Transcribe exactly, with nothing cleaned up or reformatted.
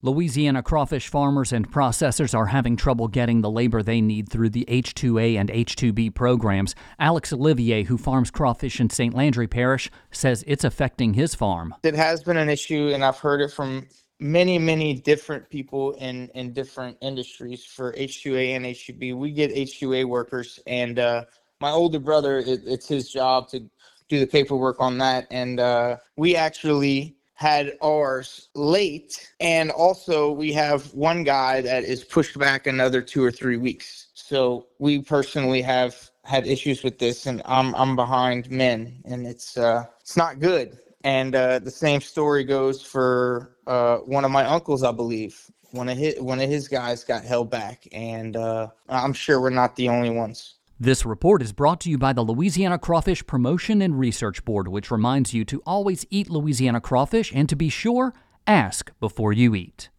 Louisiana crawfish farmers and processors are having trouble getting the labor they need through the H two A and H two B programs. Alex Olivier, who farms crawfish in Saint Landry Parish, says it's affecting his farm. It has been an issue, and I've heard it from many, many different people in, in different industries for H two A and H two B. We get H two A workers, and uh, my older brother, it, it's his job to do the paperwork on that, and uh, we actually had ours late, and also we have one guy that is pushed back another two or three weeks. So we personally have had issues with this, and I'm I'm behind men, and it's uh it's not good. And uh, the same story goes for uh, one of my uncles, I believe. One of his one of his guys got held back, and uh, I'm sure we're not the only ones. This report is brought to you by the Louisiana Crawfish Promotion and Research Board, which reminds you to always eat Louisiana crawfish and, to be sure, ask before you eat.